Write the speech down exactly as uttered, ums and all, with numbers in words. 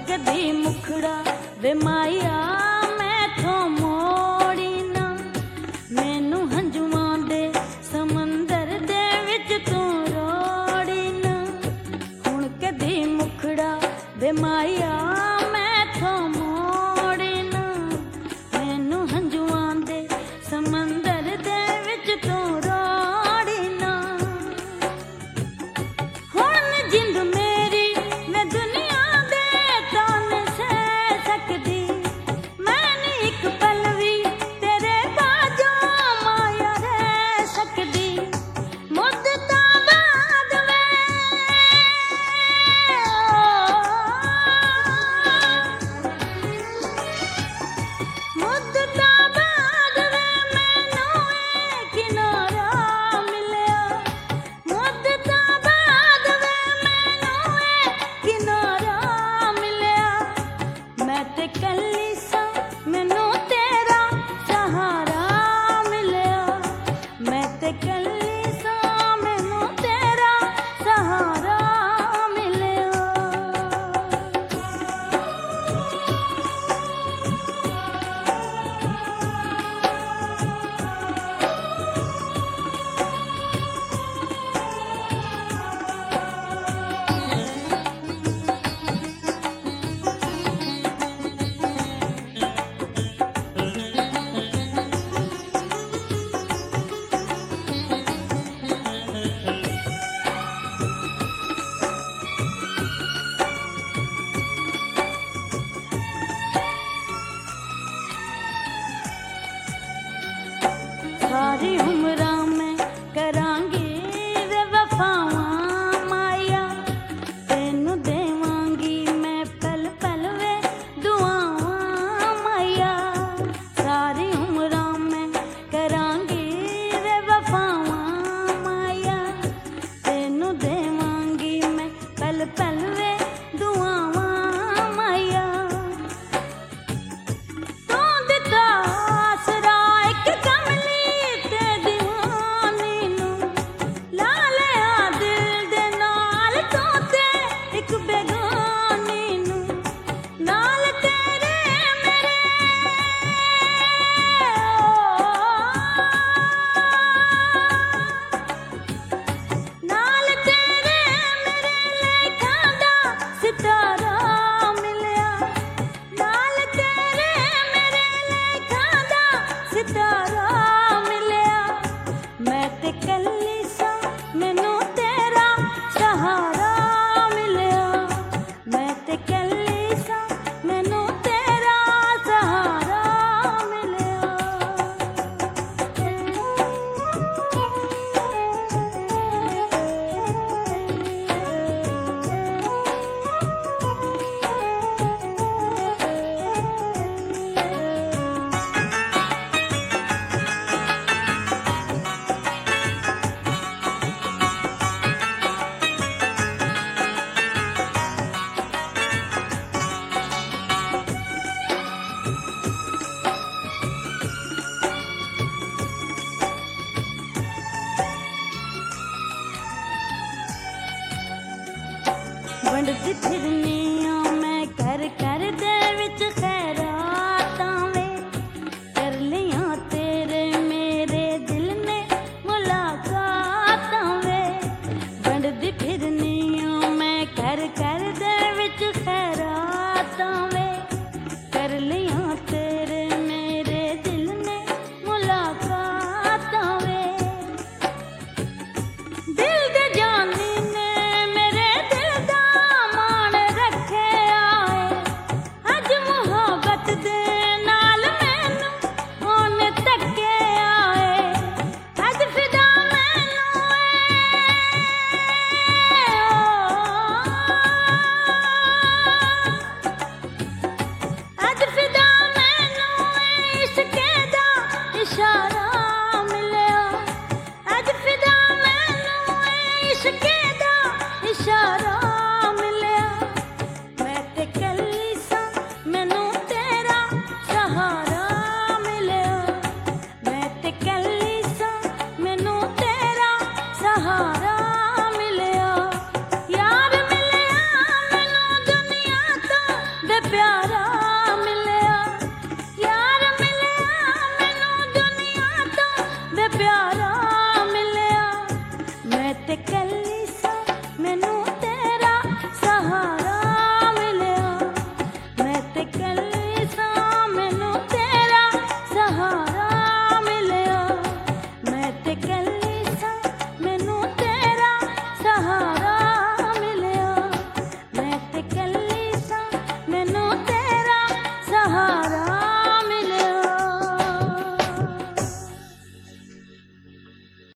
कदी मुखड़ा वे माया मैथों मोड़ी ना, मैनू हंजुआं दे समंदर दे विच तू रोड़ी ना। हुण कदी मुखड़ा वे माया मैथों मोड़ी ना, मैनू हंजुआं दे समंदर दे विच तू रोड़ी ना। हुण जिंद मेरी मैं दुनिया दे तान सह सकदी, मैं नी इक पल वी तेरे बाजों माया रह सकदी। मुद्दतां बाद वे मुद्दतां बाद वे मैनू ए किनारा मिलिया, मुद्दतां बाद वे मैनू ए किनारा मिलिया। मैं ते कल्ली सां मैनू तेरा सहारा मिलिया, मैं ते कल्ली सां मैनू तेरा सहारा मिलिया। सारी उम्रां मैं करांगी वे वफावां माया, तेनू देवांगी मैं पल पल वे दुआवां माया। सारी उम्रां मैं करांगी वे वफावां माया, तेनू देवांगी मैं पल पल वे दुआवां माया। तू दिता आसरा इक कमली ते दीवानी नू, ला लिया दिल दे नाल तू ते इक बेगानी नू। नाल तेरे मेरे नाल तेरे मेरे लेखां दा सितारा मिलिया, नाल तेरे मेरे लेखां दा सितारा मिलिया। मैं ते कल्ली सां मैनू तेरा सहारा मिलिया, मैं ते कल्ली सां मैनू तेरा सहारा मिलिया। वंडदी फिरनी